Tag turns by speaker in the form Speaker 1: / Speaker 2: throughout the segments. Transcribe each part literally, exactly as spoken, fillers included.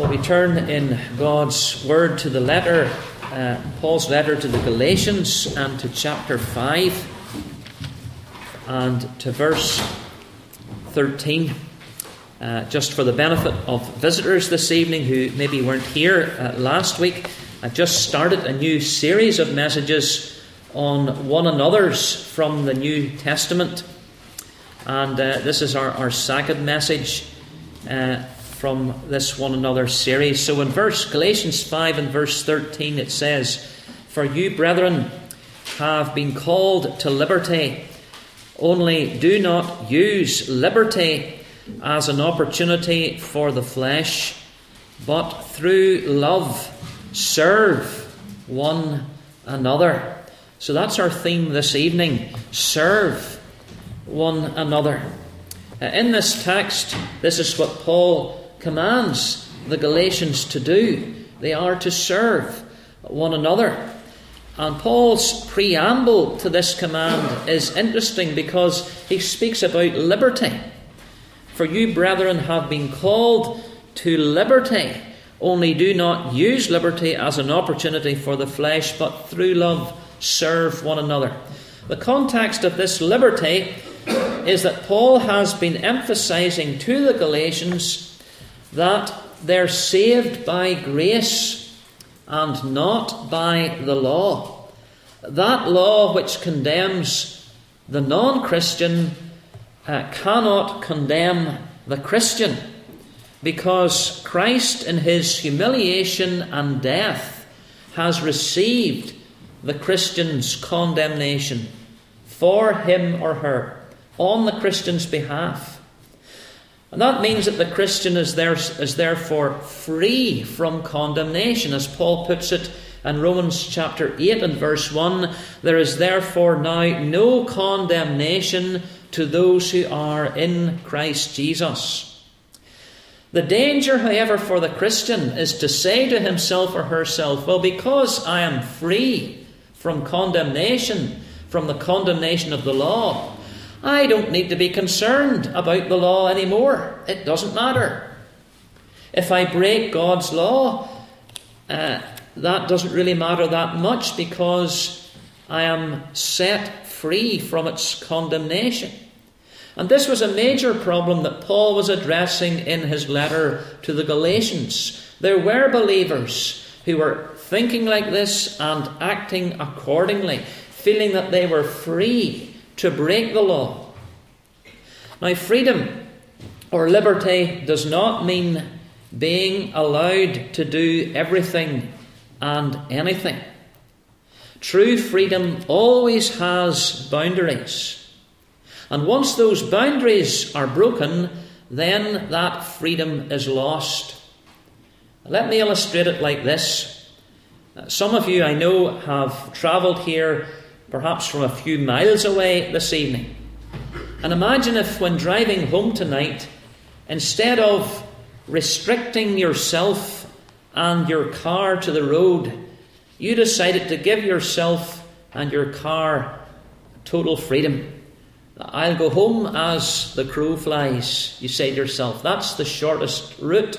Speaker 1: Well, we turn in God's Word to the letter, uh, Paul's letter to the Galatians, and to chapter five, and to verse thirteen. Uh, just for the benefit of visitors this evening who maybe weren't here uh, last week, I've just started a new series of messages on one another's from the New Testament. And uh, this is our, our second message uh, from this one another series. So in verse Galatians five and verse thirteen it says, "For you, brethren, have been called to liberty. Only do not use liberty as an opportunity for the flesh, but through love serve one another." So that's our theme this evening: serve one another. Uh, in this text, this is what Paul commands the Galatians to do. They are to serve one another. And Paul's preamble to this command is interesting because he speaks about liberty. "For you, brethren, have been called to liberty. Only do not use liberty as an opportunity for the flesh, but through love serve one another." The context of this liberty is that Paul has been emphasizing to the Galatians that they're saved by grace and not by the law. That law which condemns the non-Christian uh, cannot condemn the Christian, because Christ in his humiliation and death has received the Christian's condemnation for him or her on the Christian's behalf. And that means that the Christian is, there, is therefore free from condemnation. As Paul puts it in Romans chapter eight and verse one, "There is therefore now no condemnation to those who are in Christ Jesus." The danger, however, for the Christian is to say to himself or herself, "Well, because I am free from condemnation, from the condemnation of the law, I don't need to be concerned about the law anymore. It doesn't matter. If I break God's law, uh, that doesn't really matter that much because I am set free from its condemnation." And this was a major problem that Paul was addressing in his letter to the Galatians. There were believers who were thinking like this and acting accordingly, feeling that they were free to break the law. Now, freedom or liberty does not mean being allowed to do everything and anything. True freedom always has boundaries. And once those boundaries are broken, then that freedom is lost. Let me illustrate it like this. Some of you, I know, have travelled here perhaps from a few miles away this evening. And imagine if, when driving home tonight, instead of restricting yourself and your car to the road, you decided to give yourself and your car total freedom. "I'll go home as the crow flies," you say to yourself. That's the shortest route.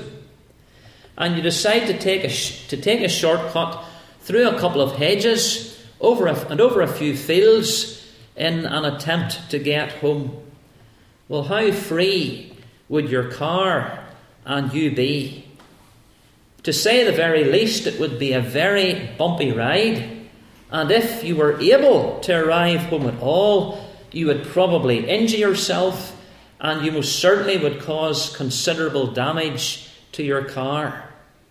Speaker 1: And you decide to take a sh- to take a shortcut through a couple of hedges, over a, and over a few fields, in an attempt to get home. Well, how free would your car and you be? To say the very least, it would be a very bumpy ride. And if you were able to arrive home at all, you would probably injure yourself, and you most certainly would cause considerable damage to your car.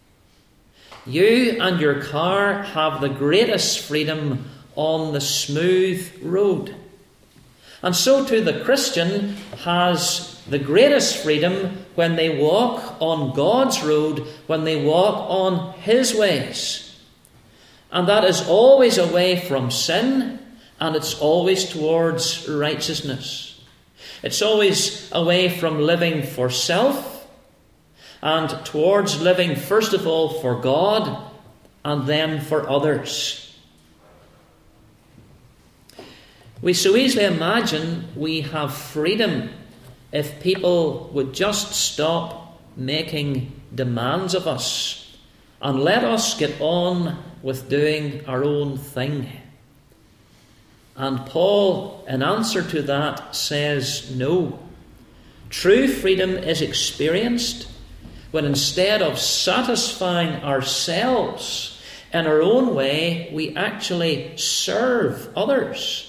Speaker 1: You and your car have the greatest freedom on the smooth road. And so too the Christian has the greatest freedom when they walk on God's road, when they walk on his ways. And that is always away from sin, and it's always towards righteousness. It's always away from living for self, and towards living first of all for God and then for others. We so easily imagine we have freedom if people would just stop making demands of us, and let us get on with doing our own thing. And Paul, in answer to that, says no. True freedom is experienced when instead of satisfying ourselves in our own way, we actually serve others.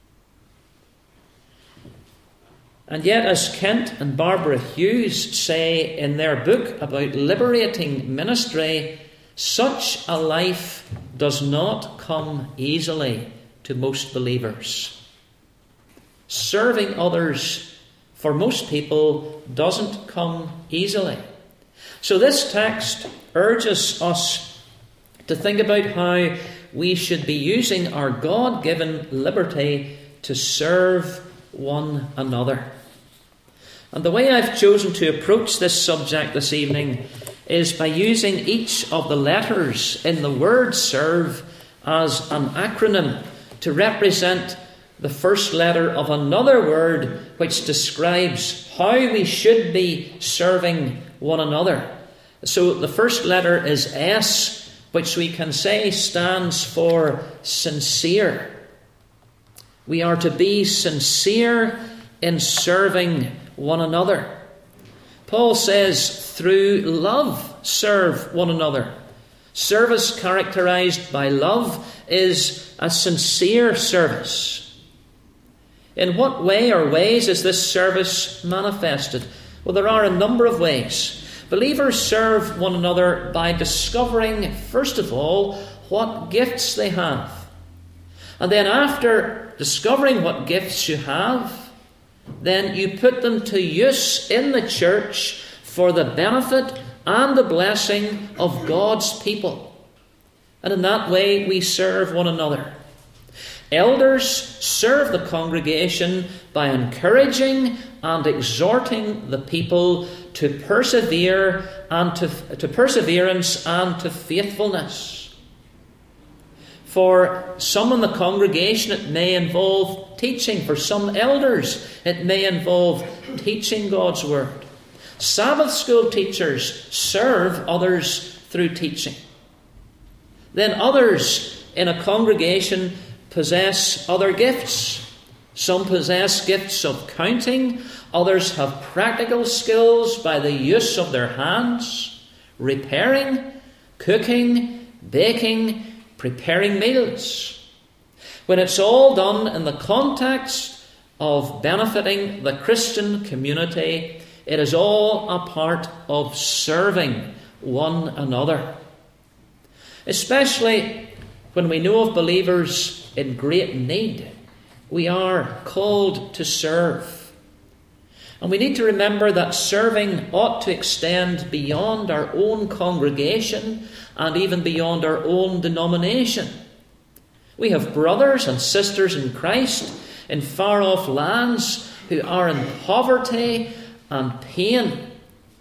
Speaker 1: And yet, as Kent and Barbara Hughes say in their book about liberating ministry, such a life does not come easily to most believers. Serving others, for most people, doesn't come easily. So this text urges us to think about how we should be using our God-given liberty to serve one another. And the way I've chosen to approach this subject this evening is by using each of the letters in the word serve as an acronym to represent the first letter of another word which describes how we should be serving one another. So the first letter is S, which we can say stands for sincere. We are to be sincere in serving one another. Paul says, through love, serve one another. Service characterized by love is a sincere service. In what way or ways is this service manifested? Well, there are a number of ways. Believers serve one another by discovering, first of all, what gifts they have. And then after discovering what gifts you have, then you put them to use in the church for the benefit and the blessing of God's people. And in that way we serve one another. Elders serve the congregation by encouraging and exhorting the people to persevere and to, to perseverance and to faithfulness. For some in the congregation it may involve teaching. For some elders it may involve teaching God's word. Sabbath school teachers serve others through teaching. Then others in a congregation possess other gifts. Some possess gifts of counting. Others have practical skills by the use of their hands, repairing, cooking, baking, preparing meals. When it's all done in the context of benefiting the Christian community, it is all a part of serving one another. Especially when we know of believers in great need, we are called to serve. And we need to remember that serving ought to extend beyond our own congregation and even beyond our own denomination. We have brothers and sisters in Christ in far-off lands who are in poverty and pain.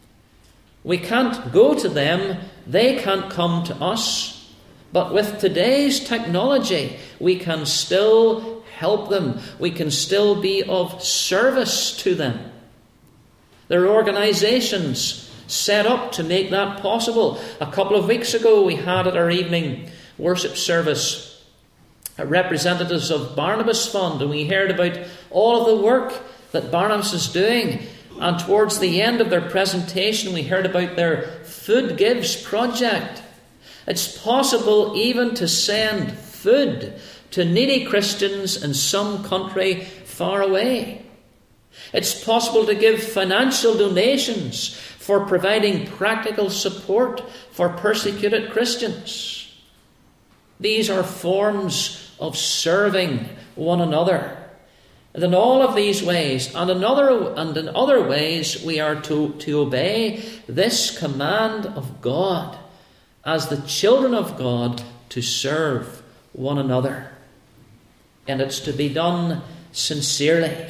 Speaker 1: We can't go to them, they can't come to us. But with today's technology, we can still help them. We can still be of service to them. There are organizations set up to make that possible. A couple of weeks ago, we had at our evening worship service representatives of Barnabas Fund, and we heard about all of the work that Barnabas is doing. And towards the end of their presentation, we heard about their Food Gives project. It's possible even to send food to needy Christians in some country far away. It's possible to give financial donations for providing practical support for persecuted Christians. These are forms of serving one another. And in all of these ways, and in other, and in other ways, we are to, to obey this command of God as the children of God to serve one another. And it's to be done sincerely.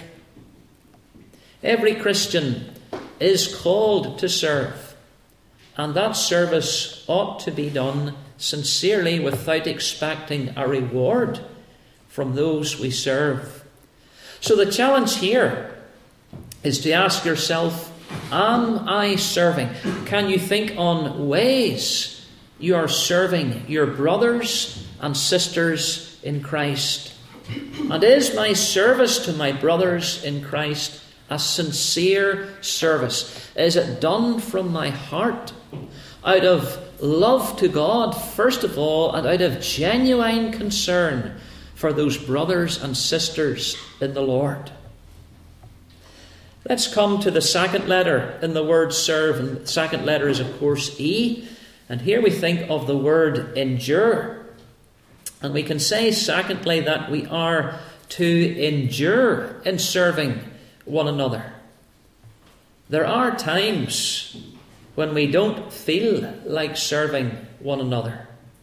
Speaker 1: Every Christian is called to serve, and that service ought to be done sincerely without expecting a reward from those we serve. So the challenge here is to ask yourself, Am I serving? Can you think on ways you are serving your brothers and sisters in Christ? And is my service to my brothers in Christ a sincere service? Is it done from my heart, out of love to God, first of all, and out of genuine concern for those brothers and sisters in the Lord? Let's come to the second letter in the word serve. And the second letter is, of course, E. And here we think of the word endure. And we can say, secondly, that we are to endure in serving one another. There are times when we don't feel like serving one another.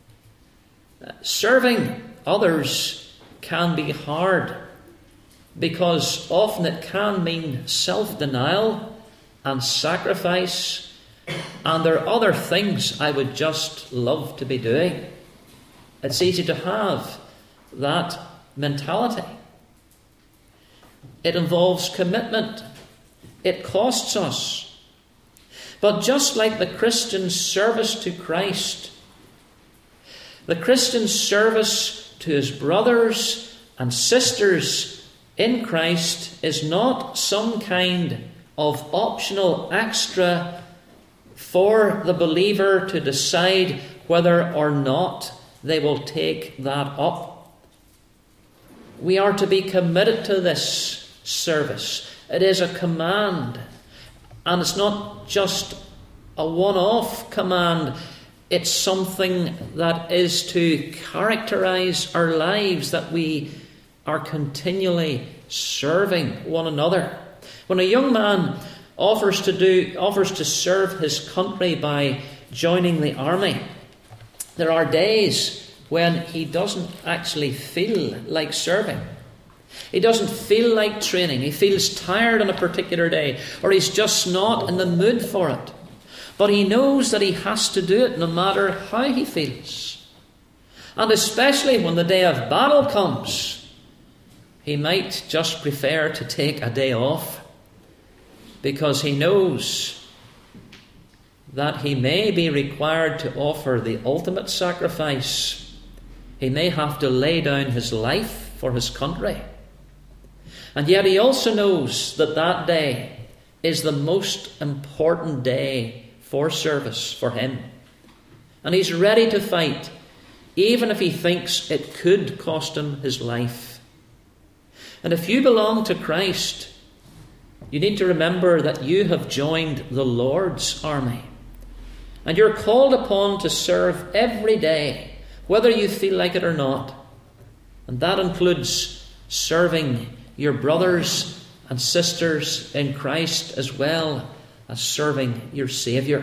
Speaker 1: Serving others can be hard, because often it can mean self-denial and sacrifice, and there are other things I would just love to be doing. It's easy to have that mentality. It involves commitment. It costs us. But just like the Christian's service to Christ, the Christian's service to his brothers and sisters in Christ is not some kind of optional extra for the believer to decide whether or not they will take that up. We are to be committed to this service. It is a command, and it's not just a one-off command. It's something that is to characterize our lives, that we are continually serving one another. When a young man offers to do offers to serve his country by joining the army, there are days when he doesn't actually feel like serving. He doesn't feel like training. He feels tired on a particular day, or he's just not in the mood for it. But he knows that he has to do it no matter how he feels. And especially when the day of battle comes, he might just prefer to take a day off, because he knows that he may be required to offer the ultimate sacrifice. He may have to lay down his life for his country. And yet he also knows that that day is the most important day for service for him. And he's ready to fight, even if he thinks it could cost him his life. And if you belong to Christ, you need to remember that you have joined the Lord's army. And you're called upon to serve every day, whether you feel like it or not. And that includes serving your brothers and sisters in Christ, as well as serving your Saviour.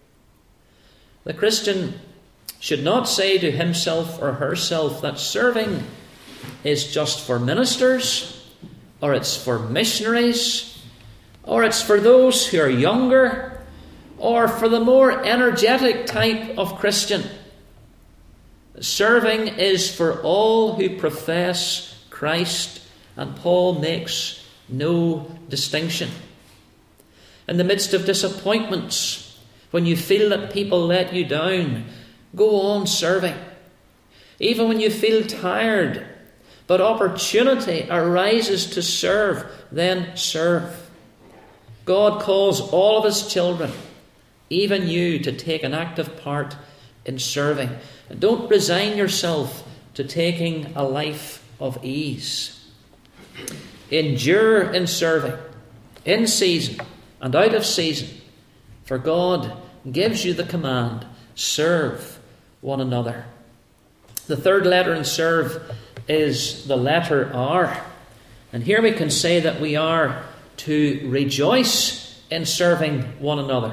Speaker 1: The Christian should not say to himself or herself that serving is just for ministers, or it's for missionaries, or it's for those who are younger, or for the more energetic type of Christian. Serving is for all who profess Christ, and Paul makes no distinction. In the midst of disappointments, when you feel that people let you down, go on serving. Even when you feel tired, but opportunity arises to serve, then serve. God calls all of his children, even you, to take an active part in serving. And don't resign yourself to taking a life of ease. Endure in serving, in season and out of season, for God gives you the command, serve one another. The third letter in serve is the letter R. And here we can say that we are to rejoice in serving one another.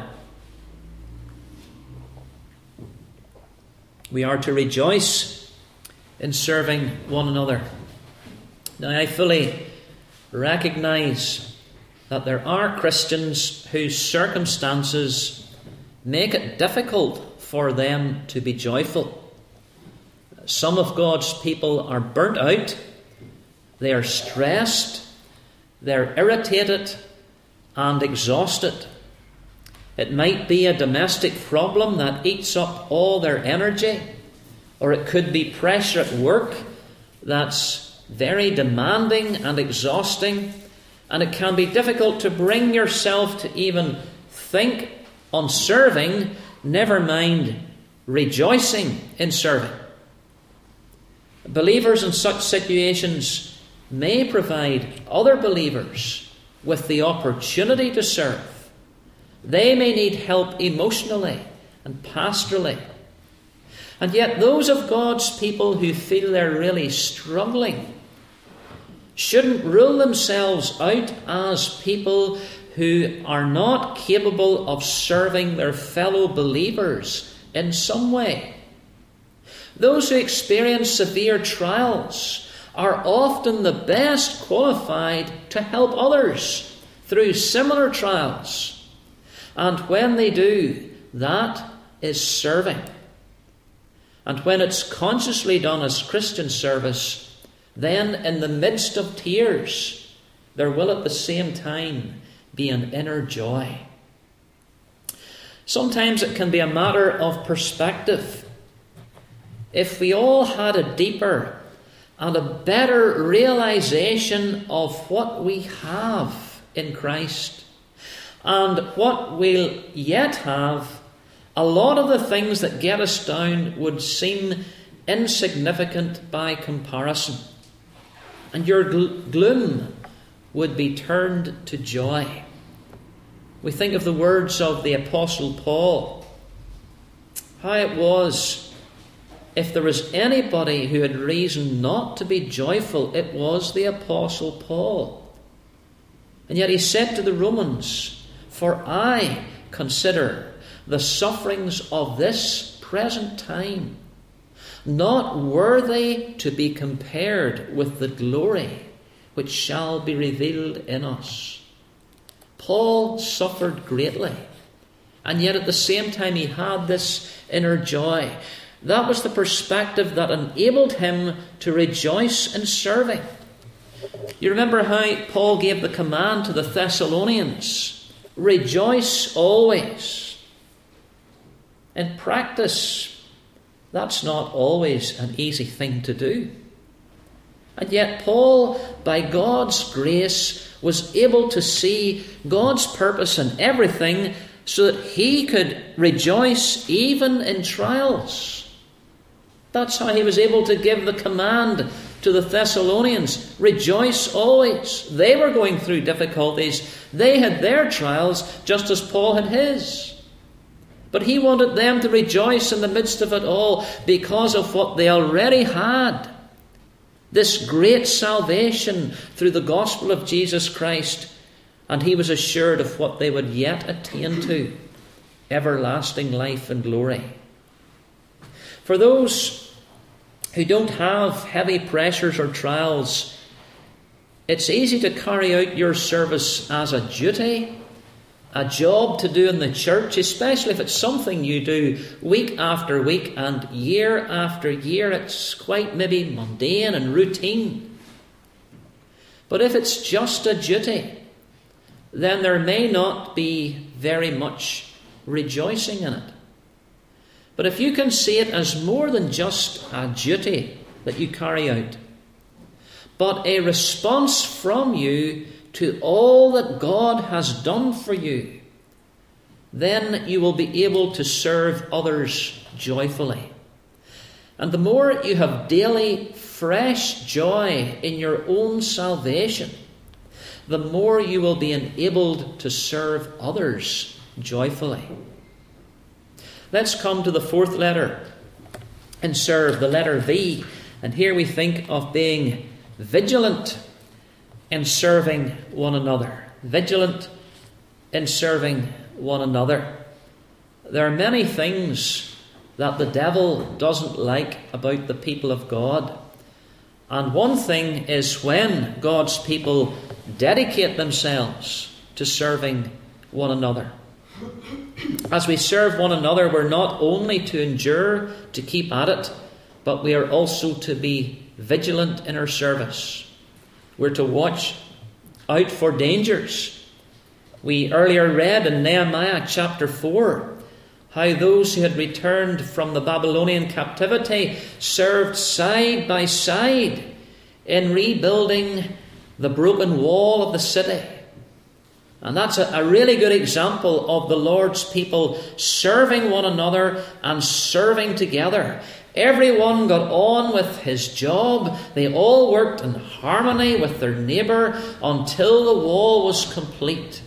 Speaker 1: We are to rejoice in serving one another. Now, I fully recognize that there are Christians whose circumstances make it difficult for them to be joyful. Some of God's people are burnt out, they are stressed, they're irritated and exhausted It might be a domestic problem that eats up all their energy, or it could be pressure at work that's very demanding and exhausting, and it can be difficult to bring yourself to even think on serving, never mind rejoicing in serving. Believers in such situations may provide other believers with the opportunity to serve. They may need help emotionally and pastorally. And yet those of God's people who feel they're really struggling shouldn't rule themselves out as people who are not capable of serving their fellow believers in some way. Those who experience severe trials are often the best qualified to help others through similar trials. And when they do, that is serving. And when it's consciously done as Christian service, then in the midst of tears, there will at the same time be an inner joy. Sometimes it can be a matter of perspective. If we all had a deeper and a better realization of what we have in Christ and what we'll yet have, a lot of the things that get us down would seem insignificant by comparison. And your gl- gloom would be turned to joy. We think of the words of the Apostle Paul. How it was, if there was anybody who had reason not to be joyful, it was the Apostle Paul. And yet he said to the Romans, "For I consider the sufferings of this present time not worthy to be compared with the glory which shall be revealed in us." Paul suffered greatly, and yet at the same time he had this inner joy. That was the perspective that enabled him to rejoice in serving. You remember how Paul gave the command to the Thessalonians, "Rejoice always." In practice, that's not always an easy thing to do. And yet Paul, by God's grace, was able to see God's purpose in everything so that he could rejoice even in trials. That's how he was able to give the command to the Thessalonians, "Rejoice always." They were going through difficulties. They had their trials just as Paul had his. But he wanted them to rejoice in the midst of it all because of what they already had. This great salvation through the gospel of Jesus Christ. And he was assured of what they would yet attain to, everlasting life and glory. For those who don't have heavy pressures or trials, it's easy to carry out your service as a duty, a job to do in the church, especially if it's something you do week after week and year after year. It's quite maybe mundane and routine. But if it's just a duty, then there may not be very much rejoicing in it. But if you can see it as more than just a duty that you carry out, but a response from you to all that God has done for you, then you will be able to serve others joyfully. And the more you have daily fresh joy in your own salvation, the more you will be enabled to serve others joyfully. Let's come to the fourth letter and serve, the letter V. And here we think of being vigilant in serving one another. Vigilant in serving one another. There are many things that the devil doesn't like about the people of God. And one thing is when God's people dedicate themselves to serving one another. As we serve one another, we're not only to endure, to keep at it, but we are also to be vigilant in our service. We're to watch out for dangers. We earlier read in Nehemiah chapter four how those who had returned from the Babylonian captivity served side by side in rebuilding the broken wall of the city. And that's a, a really good example of the Lord's people serving one another and serving together. Everyone got on with his job. They all worked in harmony with their neighbour until the wall was complete.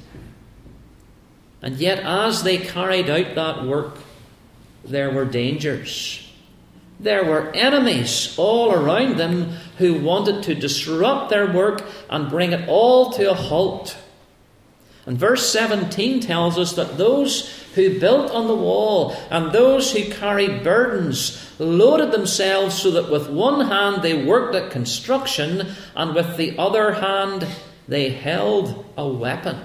Speaker 1: And yet, as they carried out that work, there were dangers. There were enemies all around them who wanted to disrupt their work and bring it all to a halt. And verse seventeen tells us that those who built on the wall and those who carried burdens loaded themselves so that with one hand they worked at construction and with the other hand they held a weapon.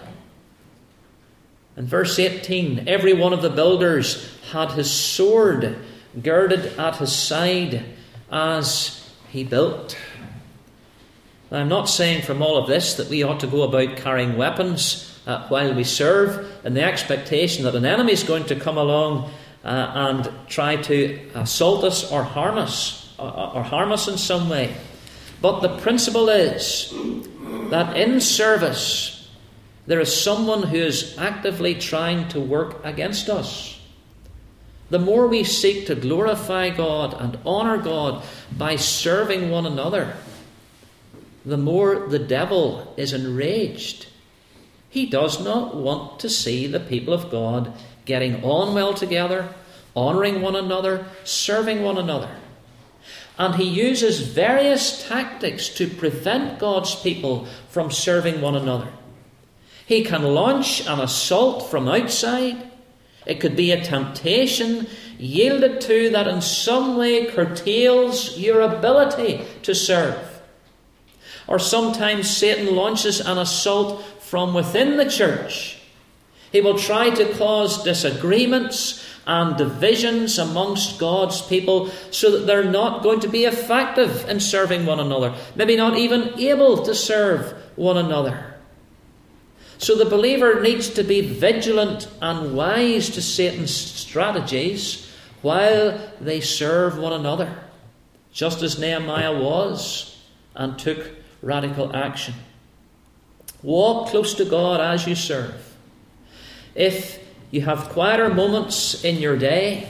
Speaker 1: In verse eighteen, every one of the builders had his sword girded at his side as he built. Now, I'm not saying from all of this that we ought to go about carrying weapons uh, while we serve in the expectation that an enemy is going to come along uh, and try to assault us or harm us, or, or harm us in some way. But the principle is that in service, there is someone who is actively trying to work against us. The more we seek to glorify God and honour God by serving one another, the more the devil is enraged. He does not want to see the people of God getting on well together, honouring one another, serving one another. And he uses various tactics to prevent God's people from serving one another. He can launch an assault from outside. It could be a temptation yielded to that in some way curtails your ability to serve. Or sometimes Satan launches an assault from within the church. He will try to cause disagreements and divisions amongst God's people so that they're not going to be effective in serving one another, maybe not even able to serve one another. So the believer needs to be vigilant and wise to Satan's strategies while they serve one another, just as Nehemiah was and took radical action. Walk close to God as you serve. If you have quieter moments in your day,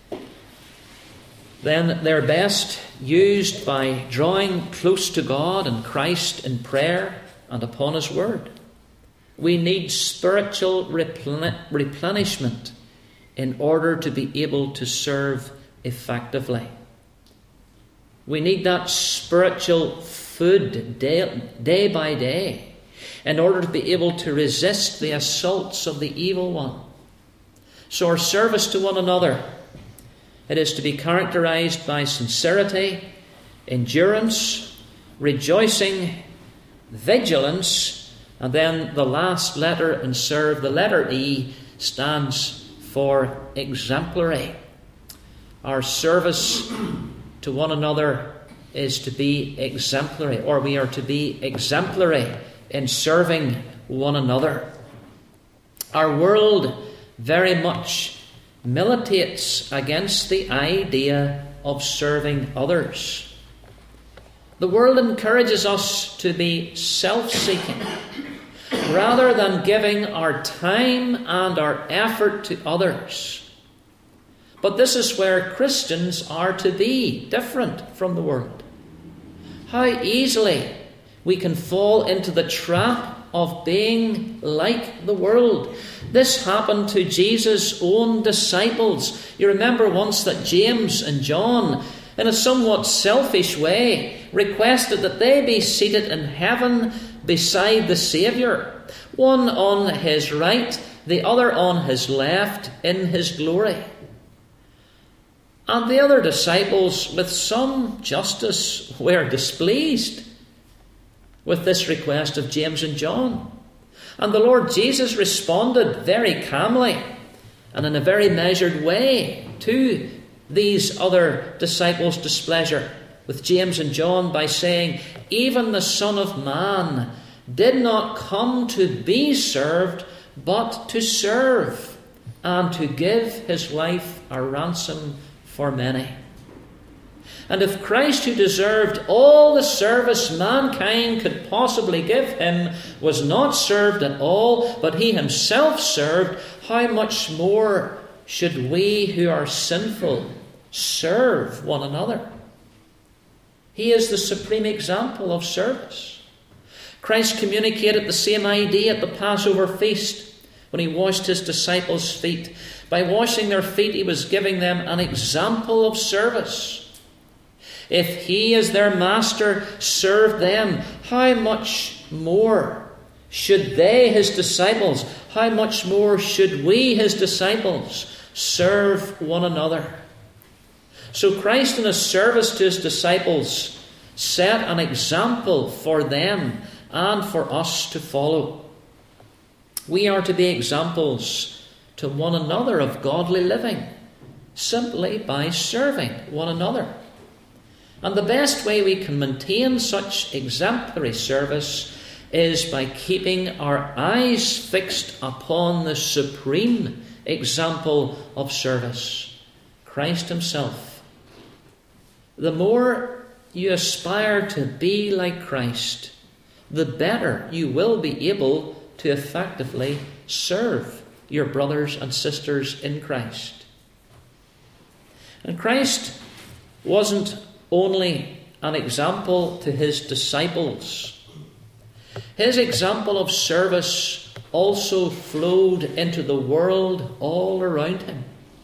Speaker 1: then they're best used by drawing close to God and Christ in prayer and upon His Word. We need spiritual replenishment in order to be able to serve effectively. We need that spiritual food day, day by day in order to be able to resist the assaults of the evil one. So our service to one another, it is to be characterized by sincerity, endurance, rejoicing, vigilance, and then the last letter in serve, the letter E, stands for exemplary. Our service to one another is to be exemplary, or we are to be exemplary in serving one another. Our world very much militates against the idea of serving others. The world encourages us to be self-seeking, rather than giving our time and our effort to others. But this is where Christians are to be different from the world. How easily we can fall into the trap of being like the world. This happened to Jesus' own disciples. You remember once that James and John, in a somewhat selfish way, requested that they be seated in heaven beside the Saviour, one on his right, the other on his left, in his glory. And the other disciples, with some justice, were displeased with this request of James and John. And the Lord Jesus responded very calmly and in a very measured way to these other disciples' displeasure with James and John by saying, "Even the Son of Man did not come to be served, but to serve and to give his life a ransom for many. And if Christ, who deserved all the service mankind could possibly give him, was not served at all, but he himself served, how much more should we who are sinful serve one another? He is the supreme example of service. Christ communicated the same idea at the Passover feast when he washed his disciples' feet. By washing their feet, he was giving them an example of service. If he, as their master, served them, how much more should they, his disciples, how much more should we, his disciples, serve one another? So Christ, in his service to his disciples, set an example for them and for us to follow. We are to be examples to one another of godly living, simply by serving one another. And the best way we can maintain such exemplary service is by keeping our eyes fixed upon the supreme example of service, Christ himself. The more you aspire to be like Christ, the better you will be able to effectively serve your brothers and sisters in Christ. And Christ wasn't only an example to his disciples. His example of service also flowed into the world all around him.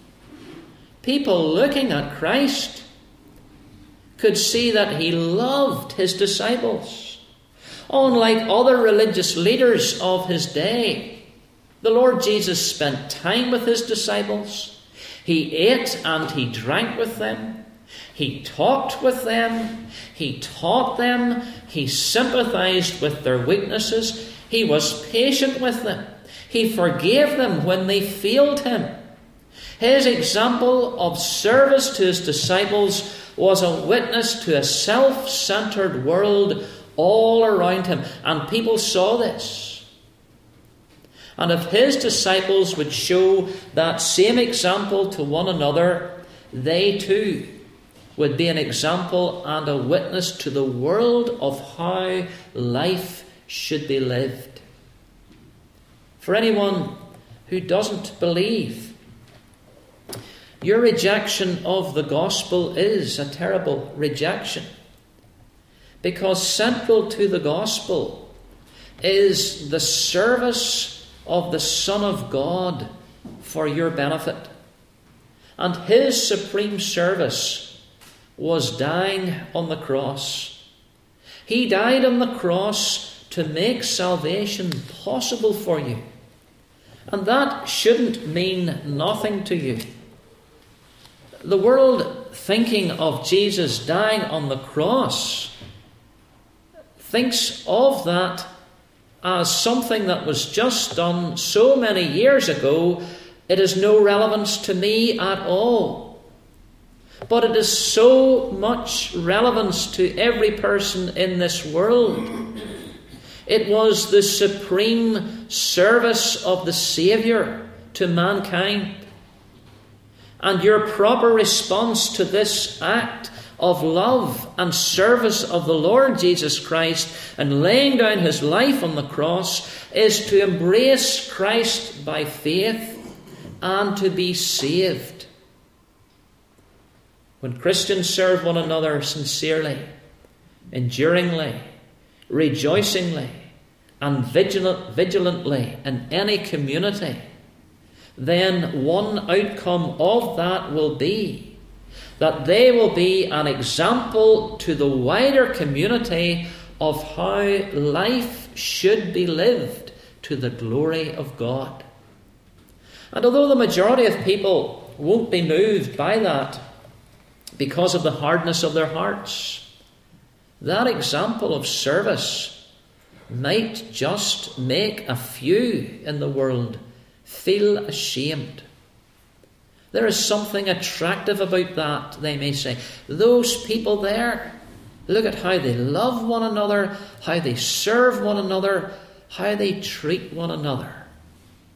Speaker 1: People looking at Christ could see that he loved his disciples. Unlike other religious leaders of his day, the Lord Jesus spent time with his disciples. He ate and he drank with them. He talked with them, he taught them, he sympathized with their weaknesses, he was patient with them, he forgave them when they failed him. His example of service to his disciples was a witness to a self-centered world all around him, and people saw this. And if his disciples would show that same example to one another, they too would be an example and a witness to the world of how life should be lived. For anyone who doesn't believe, your rejection of the gospel is a terrible rejection, because central to the gospel is the service of the Son of God for your benefit. And his supreme service was dying on the cross. He died on the cross to make salvation possible for you. And that shouldn't mean nothing to you. The world, thinking of Jesus dying on the cross, thinks of that as something that was just done so many years ago, it has no relevance to me at all. But it is so much relevance to every person in this world. It was the supreme service of the Saviour to mankind. And your proper response to this act of love and service of the Lord Jesus Christ and laying down his life on the cross is to embrace Christ by faith and to be saved. When Christians serve one another sincerely, enduringly, rejoicingly, and vigilant, vigilantly in any community, then one outcome of that will be that they will be an example to the wider community of how life should be lived to the glory of God. And although the majority of people won't be moved by that because of the hardness of their hearts, that example of service might just make a few in the world feel ashamed. There is something attractive about that, they may say. Those people there, look at how they love one another, how they serve one another, how they treat one another.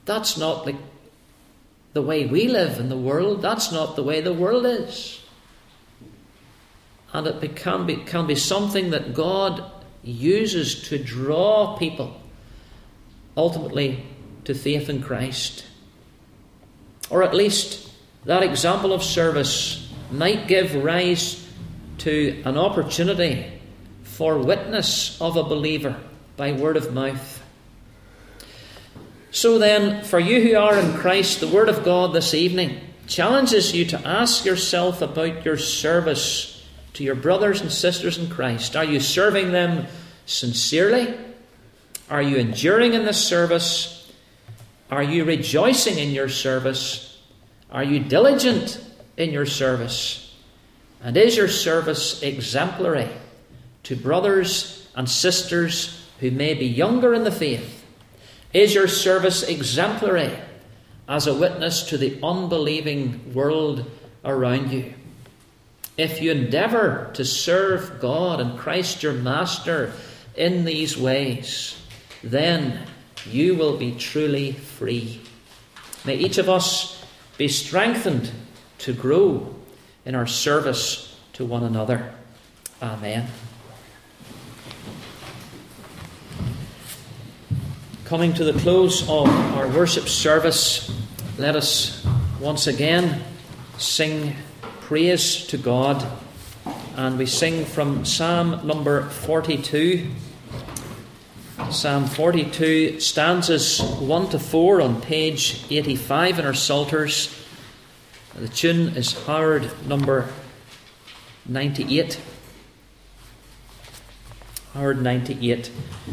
Speaker 1: That's not like the way we live in the world. That's not the way the world is. And it can be, can be something that God uses to draw people ultimately to faith in Christ. Or at least that example of service might give rise to an opportunity for witness of a believer by word of mouth. So then, for you who are in Christ, the Word of God this evening challenges you to ask yourself about your service to your brothers and sisters in Christ. Are you serving them sincerely? Are you enduring in this service? Are you rejoicing in your service? Are you diligent in your service? And is your service exemplary to brothers and sisters who may be younger in the faith? Is your service exemplary as a witness to the unbelieving world around you? If you endeavour to serve God and Christ your Master in these ways, then you will be truly free. May each of us be strengthened to grow in our service to one another. Amen. Coming to the close of our worship service, let us once again sing praise to God. And we sing from Psalm number forty-two. Psalm forty-two, stanzas one to four on page eighty-five in our Psalters. The tune is Howard number ninety-eight. Howard ninety-eight.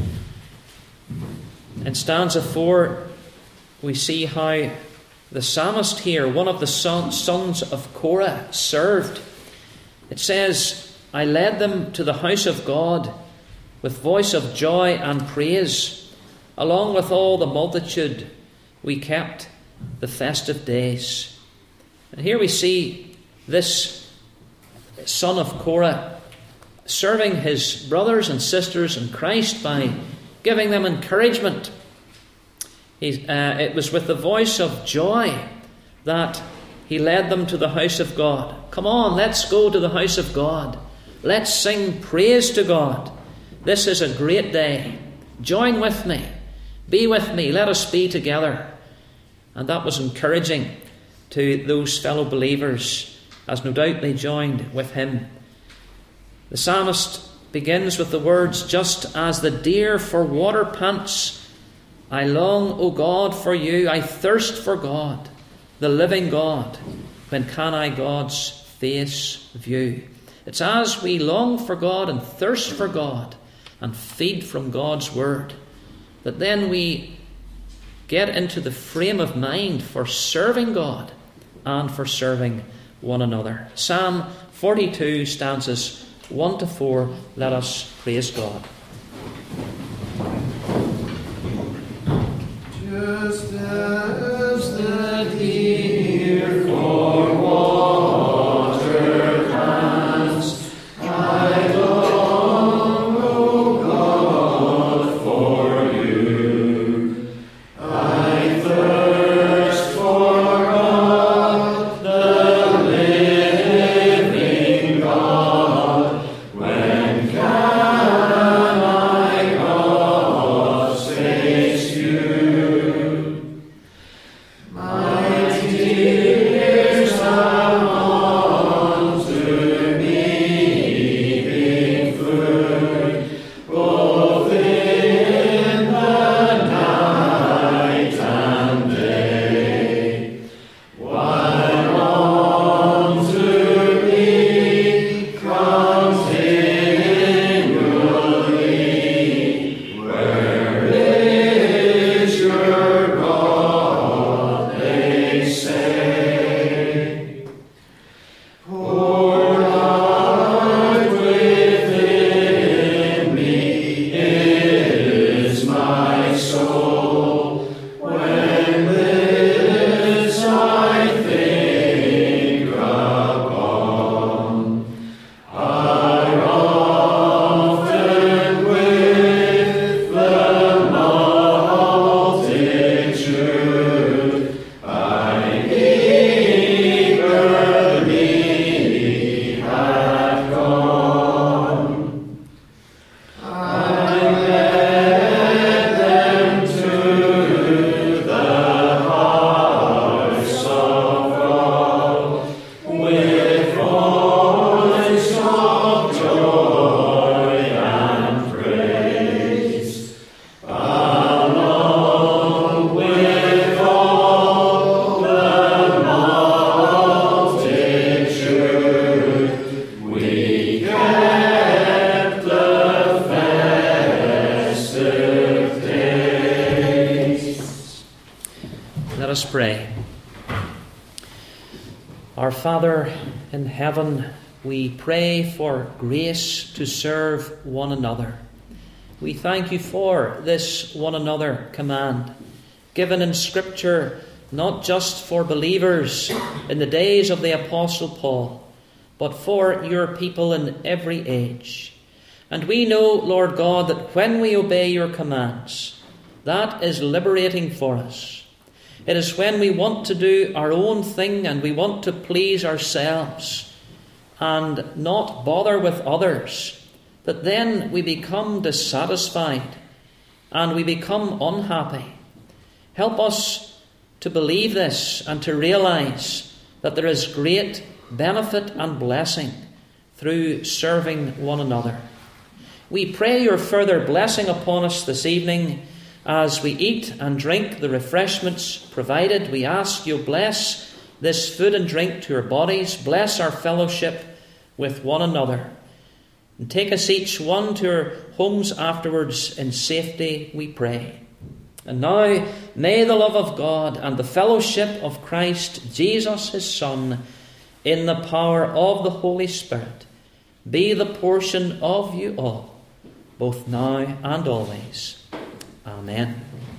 Speaker 1: In stanza four, we see how the psalmist here, one of the sons of Korah, served. It says, I led them to the house of God with voice of joy and praise. Along with all the multitude, we kept the festive days. And here we see this son of Korah serving his brothers and sisters in Christ by giving them encouragement. He, uh, it was with the voice of joy that he led them to the house of God. Come on, let's go to the house of God. Let's sing praise to God. This is a great day. Join with me. Be with me. Let us be together. And that was encouraging to those fellow believers, as no doubt they joined with him. The psalmist begins with the words, just as the deer for water pants, I long, O God, for you. I thirst for God, the living God. When can I God's face view? It's as we long for God and thirst for God and feed from God's word that then we get into the frame of mind for serving God and for serving one another. Psalm forty-two, stanzas one to four. Let us praise God.
Speaker 2: Just as the deer for water pants, I long, O God, for you. I thirst for God, the living God. When can
Speaker 1: Our Father in heaven, we pray for grace to serve one another. We thank you for this one another command, given in Scripture not just for believers in the days of the Apostle Paul, but for your people in every age. And we know, Lord God, that when we obey your commands, that is liberating for us. It is when we want to do our own thing and we want to please ourselves and not bother with others, that then we become dissatisfied and we become unhappy. Help us to believe this and to realize that there is great benefit and blessing through serving one another. We pray your further blessing upon us this evening as we eat and drink the refreshments provided. We ask you bless this food and drink to our bodies, bless our fellowship with one another, and take us each one to our homes afterwards in safety, we pray. And now may the love of God and the fellowship of Christ Jesus his Son, in the power of the Holy Spirit, be the portion of you all, both now and always. Amen.